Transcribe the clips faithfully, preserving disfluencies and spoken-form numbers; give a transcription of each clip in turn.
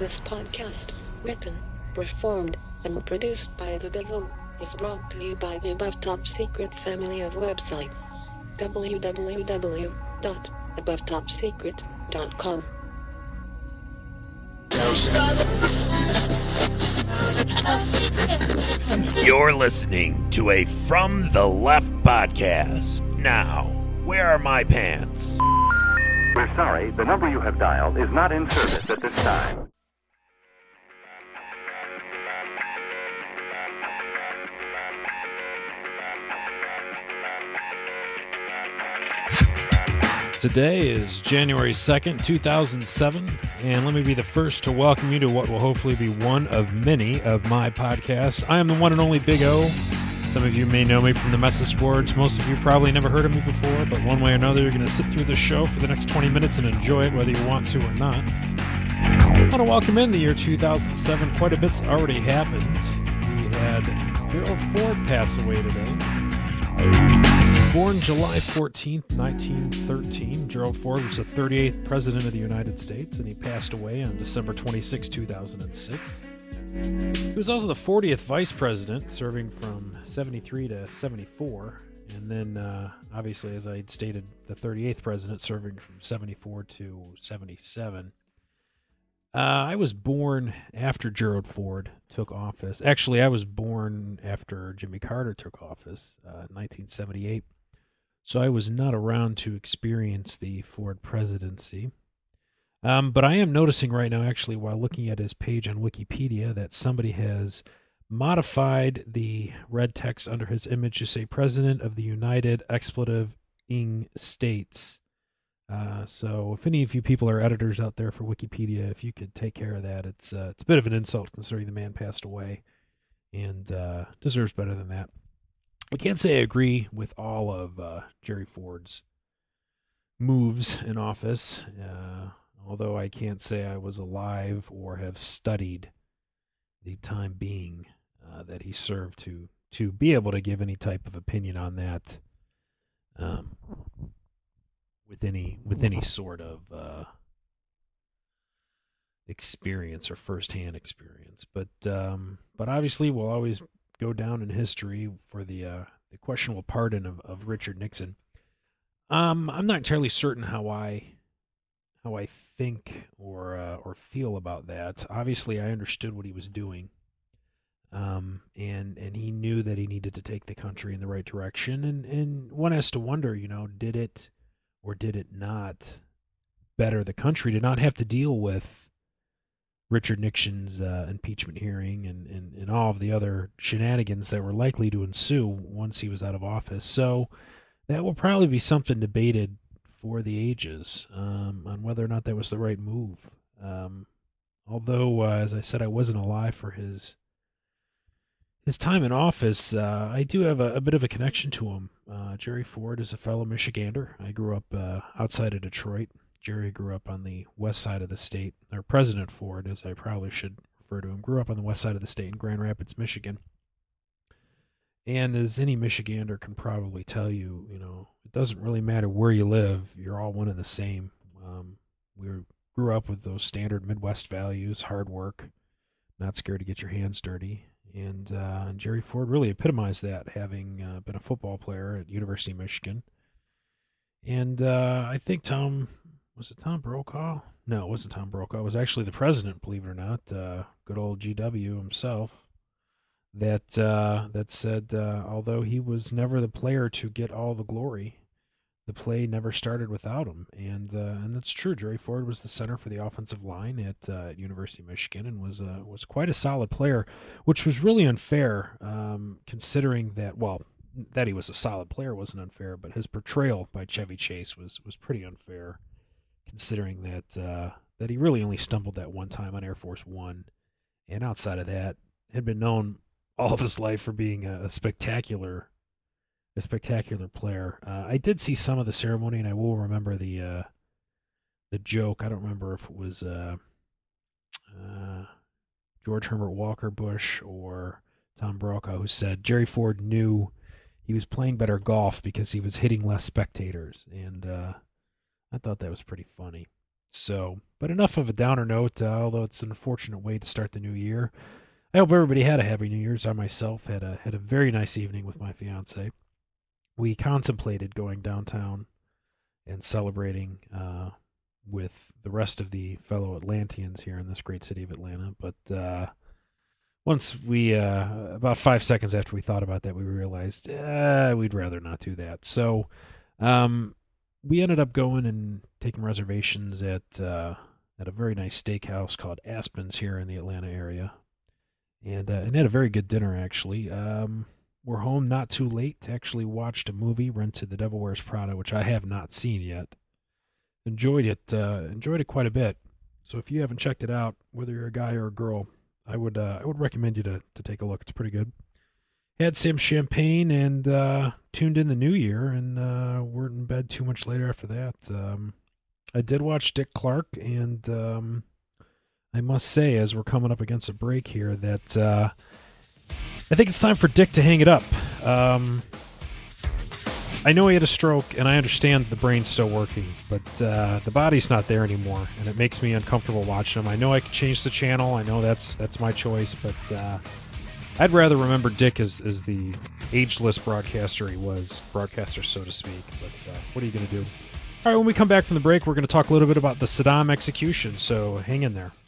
This podcast, written, performed, and produced by The Bivum, is brought to you by the Above Top Secret family of websites. w w w dot above top secret dot com. You're listening to a From the Left podcast. Now, where are my pants? We're sorry, the number you have dialed is not in service at this time. Today is January second, two thousand seven, and let me be the first to welcome you to what will hopefully be one of many of my podcasts. I am the one and only Big O. Some of you may know me from the message boards. Most of you probably never heard of me before, but one way or another, you're going to sit through the show for the next twenty minutes and enjoy it, whether you want to or not. I want to welcome in the year two thousand seven. Quite a bit's already happened. We had Gerald Ford pass away today. Born July fourteenth, nineteen thirteen, Gerald Ford was the thirty-eighth President of the United States, and he passed away on December twenty-sixth, two thousand six. He was also the fortieth Vice President, serving from seventy-three to seventy-four, and then, uh, obviously, as I had stated, the thirty-eighth President, serving from seventy-four to seventy-seven. Uh, I was born after Gerald Ford took office. Actually, I was born after Jimmy Carter took office, uh, nineteen seventy-eight. So I was not around to experience the Ford presidency. Um, but I am noticing right now, actually, while looking at his page on Wikipedia, that somebody has modified the red text under his image to say President of the United Expletive-ing States. Uh, so if any of you people are editors out there for Wikipedia, if you could take care of that, it's, uh, it's a bit of an insult considering the man passed away and uh, deserves better than that. I can't say I agree with all of uh, Jerry Ford's moves in office, uh, although I can't say I was alive or have studied the time being uh, that he served to to be able to give any type of opinion on that um, with any with any sort of uh, experience or firsthand experience. But um, but obviously we'll always go down in history for the uh, the questionable pardon of, of Richard Nixon. Um, I'm not entirely certain how I how I think or uh, or feel about that. Obviously, I understood what he was doing, um, and and he knew that he needed to take the country in the right direction. And and one has to wonder, you know, did it or did it not better the country to not have to deal with Richard Nixon's uh, impeachment hearing and, and, and all of the other shenanigans that were likely to ensue once he was out of office. So that will probably be something debated for the ages um, on whether or not that was the right move. Um, although, uh, as I said, I wasn't alive for his his time in office, uh, I do have a, a bit of a connection to him. Uh, Jerry Ford is a fellow Michigander. I grew up uh, outside of Detroit. Jerry grew up on the west side of the state, or President Ford, as I probably should refer to him, grew up on the west side of the state in Grand Rapids, Michigan. And as any Michigander can probably tell you, you know, it doesn't really matter where you live, you're all one and the same. Um, we were, grew up with those standard Midwest values, hard work, not scared to get your hands dirty. And uh, Jerry Ford really epitomized that, having uh, been a football player at University of Michigan. And uh, I think Tom... Was it Tom Brokaw? No, it wasn't Tom Brokaw. It was actually the president, believe it or not, uh, good old G W himself, that uh, that said, uh, although he was never the player to get all the glory, the play never started without him. And uh, and that's true. Jerry Ford was the center for the offensive line at, uh, at University of Michigan and was uh, was quite a solid player, which was really unfair um, considering that, well, that he was a solid player wasn't unfair, but his portrayal by Chevy Chase was was pretty unfair, considering that uh, that he really only stumbled that one time on Air Force One, and outside of that, had been known all of his life for being a, a spectacular, a spectacular player. Uh, I did see some of the ceremony, and I will remember the uh, the joke. I don't remember if it was uh, uh, George Herbert Walker Bush or Tom Brokaw who said Jerry Ford knew he was playing better golf because he was hitting less spectators, and uh, I thought that was pretty funny. So, but enough of a downer note, uh, although it's an unfortunate way to start the new year. I hope everybody had a happy New Year's. I myself had a had a very nice evening with my fiance. We contemplated going downtown and celebrating uh, with the rest of the fellow Atlanteans here in this great city of Atlanta. But uh, once we, uh, about five seconds after we thought about that, we realized uh, we'd rather not do that. So um, we ended up going and taking reservations at uh, at a very nice steakhouse called Aspen's here in the Atlanta area. And, uh, and had a very good dinner, actually. Um, we're home not too late to actually watch a movie, rented The Devil Wears Prada, which I have not seen yet. Enjoyed it, uh, enjoyed it quite a bit. So if you haven't checked it out, whether you're a guy or a girl, I would uh, I would recommend you to, to take a look. It's pretty good. Had some champagne and uh, tuned in the new year, and uh, weren't in bed too much later after that. Um, I did watch Dick Clark, and... Um, I must say, as we're coming up against a break here, that uh, I think it's time for Dick to hang it up. Um, I know he had a stroke, and I understand the brain's still working, but uh, the body's not there anymore, and it makes me uncomfortable watching him. I know I could change the channel. I know that's that's my choice, but uh, I'd rather remember Dick as, as the ageless broadcaster he was, broadcaster, so to speak. But uh, what are you going to do? All right, when we come back from the break, we're going to talk a little bit about the Saddam execution, so hang in there.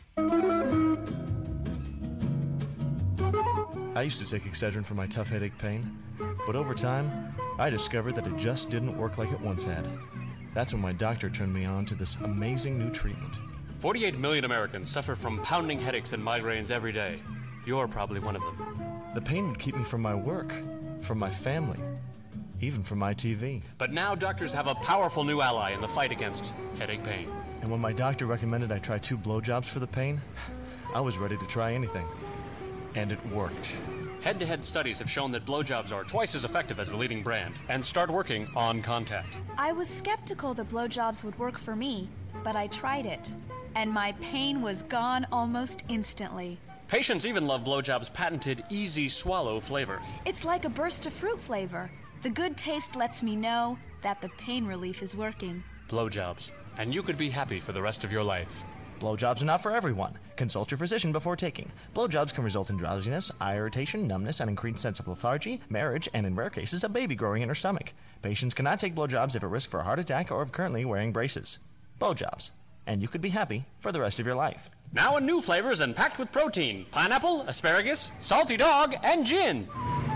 I used to take Excedrin for my tough headache pain, but over time, I discovered that it just didn't work like it once had. That's when my doctor turned me on to this amazing new treatment. forty-eight million Americans suffer from pounding headaches and migraines every day. You're probably one of them. The pain would keep me from my work, from my family, even from my T V. But now doctors have a powerful new ally in the fight against headache pain. And when my doctor recommended I try two blowjobs for the pain, I was ready to try anything. And it worked. Head-to-head studies have shown that blowjobs are twice as effective as the leading brand and start working on contact. I was skeptical that blowjobs would work for me, but I tried it, and my pain was gone almost instantly. Patients even love blowjob's patented easy swallow flavor. It's like a burst of fruit flavor. The good taste lets me know that the pain relief is working. Blowjobs, and you could be happy for the rest of your life. Blowjobs are not for everyone. Consult your physician before taking. Blowjobs can result in drowsiness, eye irritation, numbness, an increased sense of lethargy, marriage, and in rare cases, a baby growing in her stomach. Patients cannot take blowjobs if at risk for a heart attack or if currently wearing braces. Blowjobs, and you could be happy for the rest of your life. Now in new flavors and packed with protein: pineapple, asparagus, salty dog, and gin.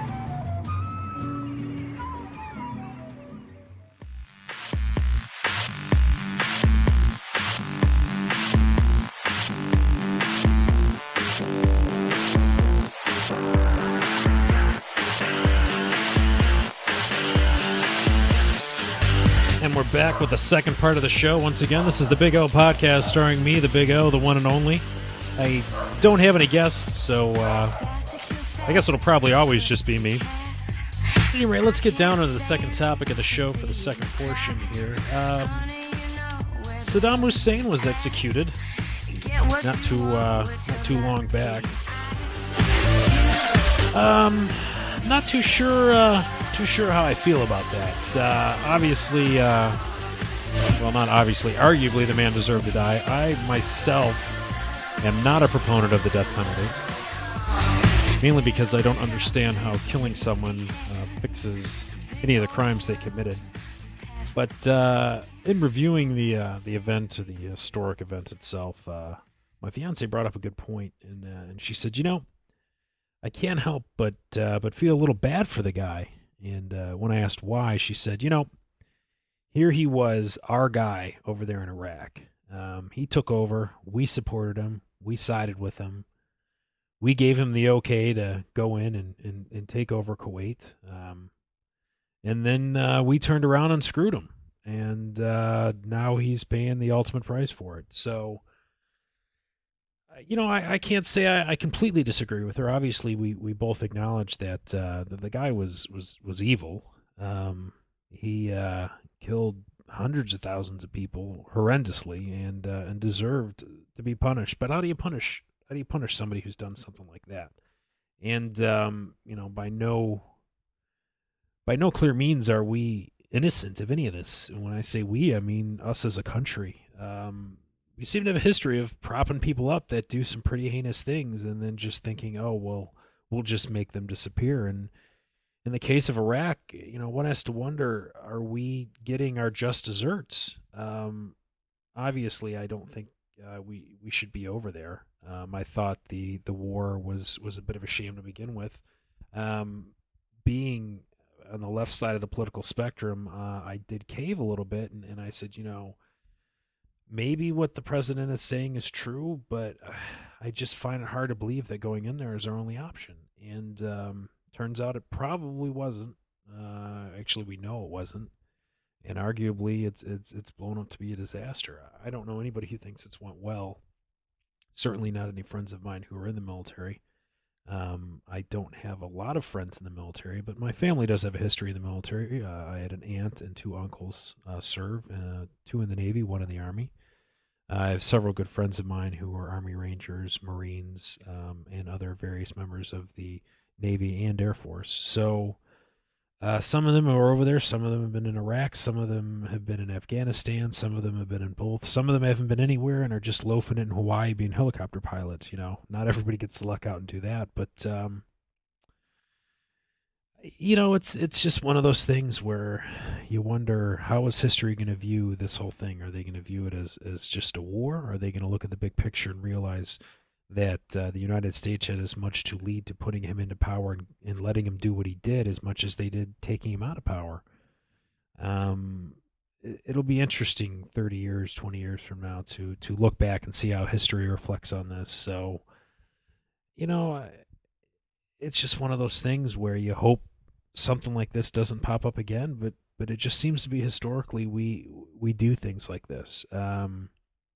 And we're back with the second part of the show. Once again, this is the Big O Podcast, starring me, the Big O, the one and only. I don't have any guests, so uh, I guess it'll probably always just be me. Anyway, let's get down to the second topic of the show for the second portion here. Um, Saddam Hussein was executed not too uh, not too long back. Um, not too sure. Uh, Too sure how I feel about that. Uh, obviously, uh, well, not obviously, arguably the man deserved to die. I myself am not a proponent of the death penalty, mainly because I don't understand how killing someone uh, fixes any of the crimes they committed. But uh, in reviewing the uh, the event, the historic event itself, uh, my fiance brought up a good point, and uh, and she said, you know, I can't help but uh, but feel a little bad for the guy. And uh, when I asked why, she said, you know, here he was, our guy over there in Iraq. Um, he took over. We supported him. We sided with him. We gave him the okay to go in and, and, and take over Kuwait. Um, and then uh, we turned around and screwed him. And uh, now he's paying the ultimate price for it. So, you know, I, I can't say I, I completely disagree with her. Obviously, we, we both acknowledge that uh, the, the guy was was was evil. Um, he uh, killed hundreds of thousands of people horrendously, and uh, and deserved to be punished. But how do you punish? How do you punish somebody who's done something like that? And um, you know, by no by no clear means are we innocent of any of this. And when I say we, I mean us as a country. Um, we seem to have a history of propping people up that do some pretty heinous things and then just thinking, oh, well, we'll just make them disappear. And in the case of Iraq, you know, one has to wonder, are we getting our just desserts? Um, obviously, I don't think uh, we we should be over there. Um, I thought the, the war was, was a bit of a shame to begin with. Um, being on the left side of the political spectrum, uh, I did cave a little bit, and, and I said, you know, maybe what the president is saying is true, but uh, I just find it hard to believe that going in there is our only option. And um, turns out it probably wasn't. Uh, actually, we know it wasn't, and arguably, it's it's it's blown up to be a disaster. I don't know anybody who thinks it's went well. Certainly not any friends of mine who are in the military. Um, I don't have a lot of friends in the military, but my family does have a history in the military. Uh, I had an aunt and two uncles uh, serve, uh, two in the Navy, one in the Army. Uh, I have several good friends of mine who are Army Rangers, Marines, um, and other various members of the Navy and Air Force. So uh, some of them are over there. Some of them have been in Iraq. Some of them have been in Afghanistan. Some of them have been in both. Some of them haven't been anywhere and are just loafing in Hawaii being helicopter pilots. You know, not everybody gets to luck out and do that. But, um, you know, it's it's just one of those things where you wonder, how is history going to view this whole thing? Are they going to view it as, as just a war? Are they going to look at the big picture and realize that uh, the United States had as much to lead to putting him into power and, and letting him do what he did as much as they did taking him out of power? Um, it, it'll be interesting thirty years, twenty years from now to to look back and see how history reflects on this. So, you know, it's just one of those things where you hope something like this doesn't pop up again, but but it just seems to be historically we we do things like this. Um,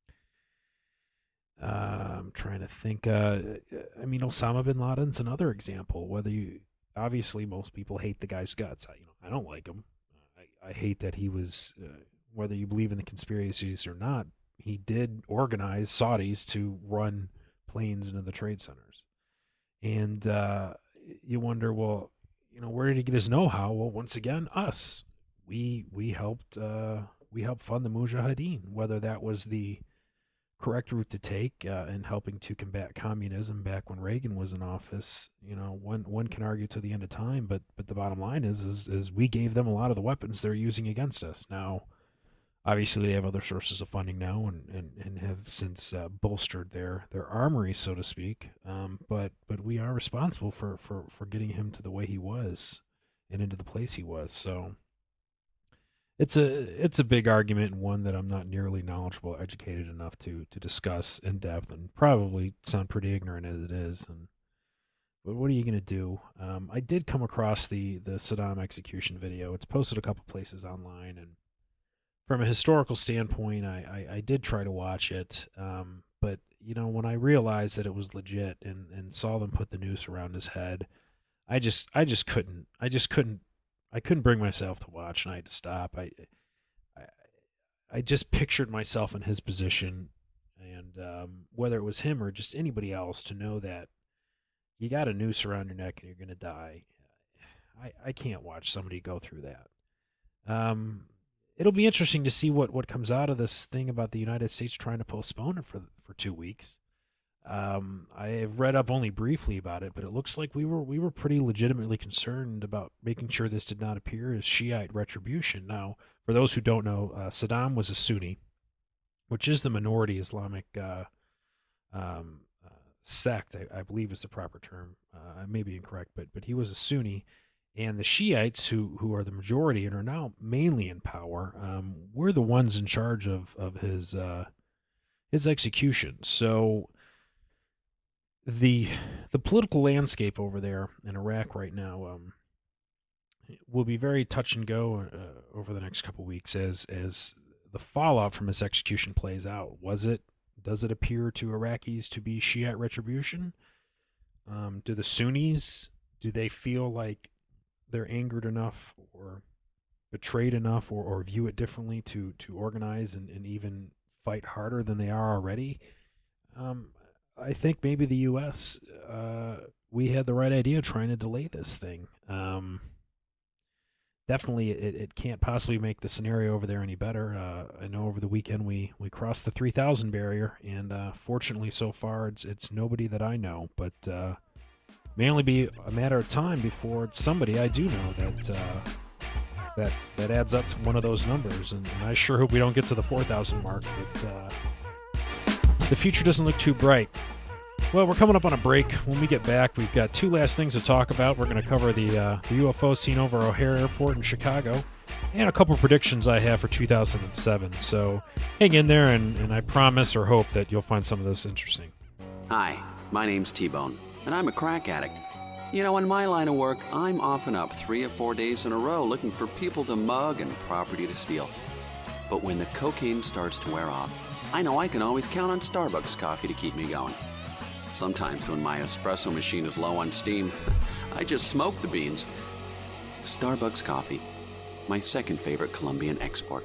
Uh, I'm trying to think. Uh, I mean, Osama bin Laden's another example. Whether you, obviously, most people hate the guy's guts. I, you know, I don't like him. I, I hate that he was. Uh, whether you believe in the conspiracies or not, he did organize Saudis to run planes into the trade centers, and uh, you wonder, well, you know, where did he get his know-how? Well, once again, us. We we helped. Uh, we helped fund the Mujahideen. Whether that was the correct route to take uh, in helping to combat communism back when Reagan was in office, you know, one one can argue to the end of time, but but the bottom line is is, is we gave them a lot of the weapons they're using against us. Now, obviously, they have other sources of funding now and, and, and have since uh, bolstered their, their armory, so to speak. Um, but but we are responsible for, for, for getting him to the way he was and into the place he was. So It's a it's a big argument, and one that I'm not nearly knowledgeable or educated enough to to discuss in depth, and probably sound pretty ignorant as it is. And but what are you going to do? Um, I did come across the the Saddam execution video. It's posted a couple places online, and from a historical standpoint, I I, I did try to watch it. Um, but you know, when I realized that it was legit and and saw them put the noose around his head, I just I just couldn't I just couldn't. I couldn't bring myself to watch, and I had to stop. I, I, I just pictured myself in his position, and um, whether it was him or just anybody else, to know that you got a noose around your neck and you're going to die. I, I can't watch somebody go through that. Um, it'll be interesting to see what, what comes out of this thing about the United States trying to postpone it for for two weeks. Um, I have read up only briefly about it, but it looks like we were we were pretty legitimately concerned about making sure this did not appear as Shiite retribution. Now, for those who don't know, uh, Saddam was a Sunni, which is the minority Islamic uh, um, uh, sect, I, I believe is the proper term. Uh, I may be incorrect, but but he was a Sunni, and the Shiites, who who are the majority and are now mainly in power, um, were the ones in charge of of his uh, his execution. So the the political landscape over there in Iraq right now um, will be very touch and go uh, over the next couple weeks as as the fallout from his execution plays out. Was it does it appear to Iraqis to be Shiite retribution? Um, do the Sunnis, do they feel like they're angered enough or betrayed enough or, or view it differently to to organize and, and even fight harder than they are already? Um, I think maybe the U S, uh, we had the right idea trying to delay this thing. Um, definitely it, it can't possibly make the scenario over there any better. Uh, I know over the weekend we, we crossed the three thousand barrier, and uh, fortunately so far it's it's nobody that I know, but uh, may only be a matter of time before it's somebody I do know that uh, that that adds up to one of those numbers, and, and I sure hope we don't get to the four thousand mark, but uh, the future doesn't look too bright. Well, we're coming up on a break. When we get back, we've got two last things to talk about. We're going to cover the, uh, the U F O seen over O'Hare Airport in Chicago and a couple predictions I have for two thousand seven. So hang in there, and, and I promise or hope that you'll find some of this interesting. Hi, my name's T-Bone, and I'm a crack addict. You know, in my line of work, I'm often up three or four days in a row looking for people to mug and property to steal. But when the cocaine starts to wear off, I know I can always count on Starbucks coffee to keep me going. Sometimes when my espresso machine is low on steam, I just smoke the beans. Starbucks coffee, my second favorite Colombian export.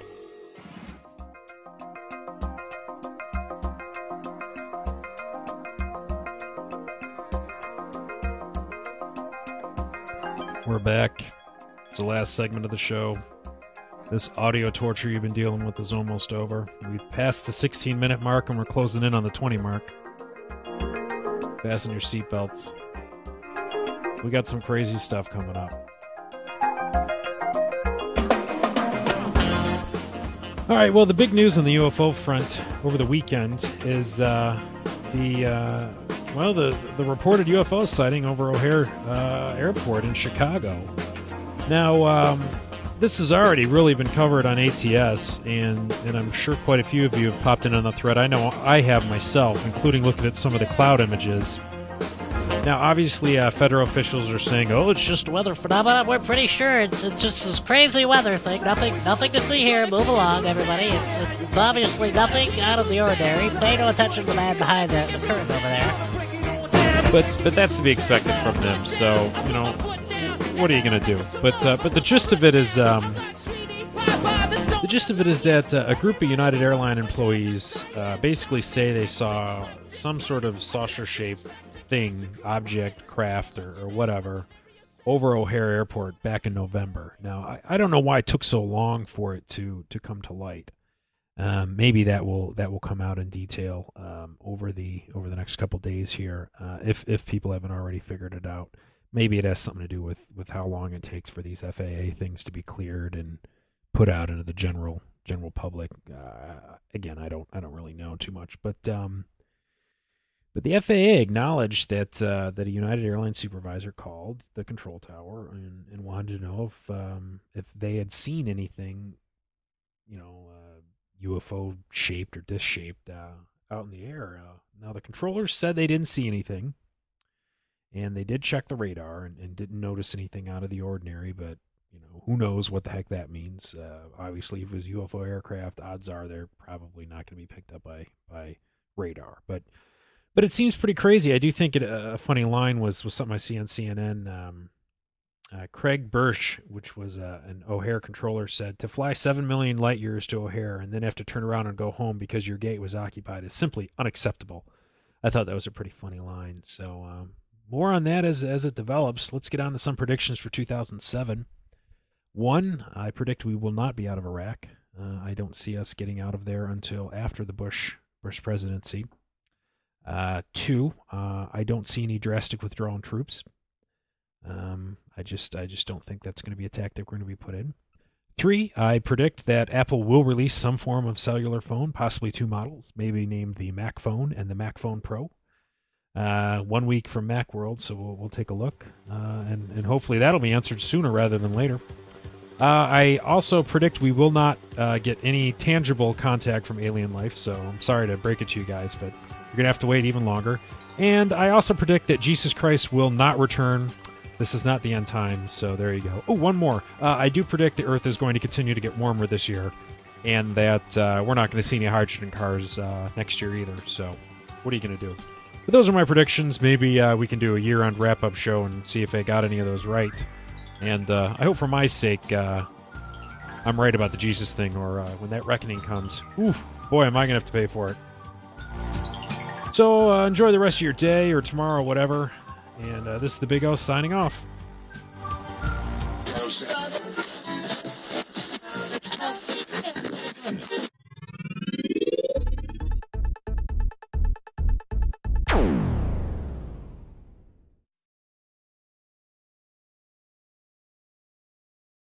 We're back. It's the last segment of the show. This audio torture you've been dealing with is almost over. We've passed the sixteen minute mark and we're closing in on the twenty mark. Fasten your seatbelts. We got some crazy stuff coming up. All right, well, the big news on the U F O front over the weekend is uh, the, uh, well, the, the reported U F O sighting over O'Hare uh, Airport in Chicago. Now, um, this has already really been covered on A T S, and, and I'm sure quite a few of you have popped in on the thread. I know I have myself, including looking at some of the cloud images. Now, obviously, uh, federal officials are saying, oh, it's just Just weather phenomenon. We're pretty sure it's it's just this crazy weather thing. Nothing nothing to see here. Move along, everybody. It's, it's obviously nothing out of the ordinary. Pay no attention to the man behind the, the curtain over there. But but that's to be expected from them. So, you know, what are you going to do? But uh, but the gist of it is, um, the gist of it is that uh, a group of United Airlines employees uh, basically say they saw some sort of saucer-shaped thing, object, craft, or, or whatever, over O'Hare Airport back in November. Now, I, I don't know why it took so long for it to to come to light. Um, maybe that will that will come out in detail um, over the over the next couple days here, uh, if if people haven't already figured it out. Maybe it has something to do with, with how long it takes for these F A A things to be cleared and put out into the general general public. Uh, again, I don't I don't really know too much, but um, but the F A A acknowledged that uh, that a United Airlines supervisor called the control tower and, and wanted to know if um, if they had seen anything, you know, uh, U F O shaped or disc shaped uh, out in the air. Uh, now the controllers said they didn't see anything, and they did check the radar and, and didn't notice anything out of the ordinary. But you know, who knows what the heck that means? Uh, obviously, if it was U F O aircraft, odds are they're probably not going to be picked up by by radar. But but it seems pretty crazy. I do think it, uh, a funny line was was something I see on C N N. Um, Uh, Craig Bursch, which was uh, an O'Hare controller, said, to fly seven million light years to O'Hare and then have to turn around and go home because your gate was occupied is simply unacceptable. I thought that was a pretty funny line. So um, more on that as, as it develops. Let's get on to some predictions for two thousand seven. One, I predict we will not be out of Iraq. Uh, I don't see us getting out of there until after the Bush, Bush presidency. Uh, two, uh, I don't see any drastic withdrawal troops. Um, I just I just don't think that's going to be a tactic we're going to be put in. Three, I predict that Apple will release some form of cellular phone, possibly two models, maybe named the Mac Phone and the Mac Phone Pro. Uh, one week from Macworld, so we'll, we'll take a look, uh, and, and hopefully that'll be answered sooner rather than later. Uh, I also predict we will not uh, get any tangible contact from alien life, so I'm sorry to break it to you guys, but you're going to have to wait even longer. And I also predict that Jesus Christ will not return. This is not the end time, so there you go. Oh, one more. Uh, I do predict the Earth is going to continue to get warmer this year, and that uh, we're not going to see any hydrogen cars uh, next year either, so what are you going to do? But those are my predictions. Maybe uh, we can do a year-end wrap-up show and see if I got any of those right. And uh, I hope for my sake uh, I'm right about the Jesus thing, or uh, when that reckoning comes, ooh, boy, am I going to have to pay for it. So uh, enjoy the rest of your day or tomorrow, whatever. And uh, this is the Big O signing off.